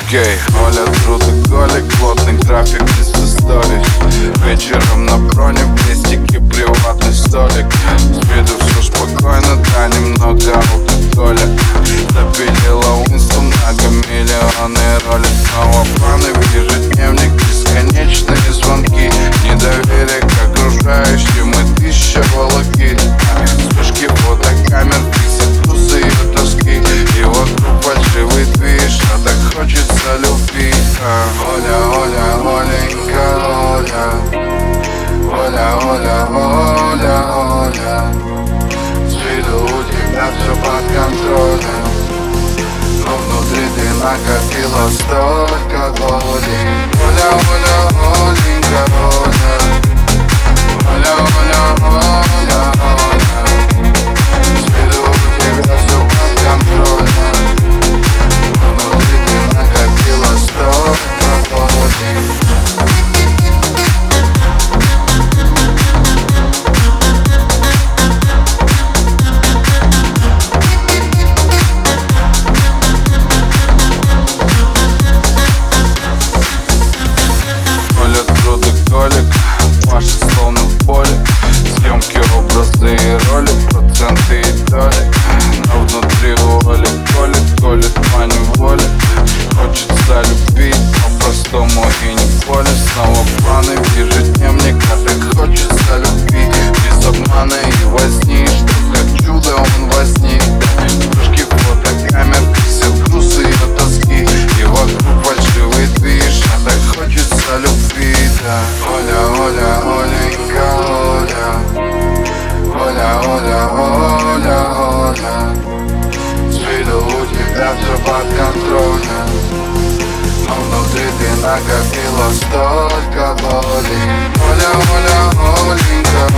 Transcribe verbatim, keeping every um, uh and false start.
Окей, Оля, трудоголик, плотный график без историй. Вечером на броне в листике приватный столик. С виду все спокойно, да, немного алкоголя. Запилила Уинстон, многомиллионные роли. Снова планы в ежедневник, бесконечные звонки. Недоверие к окружающим и тысяча волоки. Вспышки фотокамер, фиксит вкусы и тоски. И вокруг фальшивый движ, а так хочется любви. Оля, Оля, Оленька, Оля. Оля, Оля, Оля, Оля. С виду у тебя все под контролем, но внутри ты накопила столько боли. Оля, Оля, Оленька, Оля. Оля, Оля, Оля, Оля. С виду у тебя все под контролем, но внутри ты накопила столько боли. Маша словно в поле, съемки, образы и роли, проценты и доли. Но внутри у Оли колет, колет поневоле. Хочется любви, по-простому и не поле. Снова планы в ежедневник, а так хочется любви. Без обмана и возни, что как чудо он возник. Вспышки фотокамер, все грузы и тоски. И вокруг фальшивый движ, а так хочется любви, да. Оля, Оля, Оленька, Оля. Оля, Оля, Оля, Оля. С виду у тебя все под контролем, но внутри ты накопила столько боли. Оля, Оля, Оленька,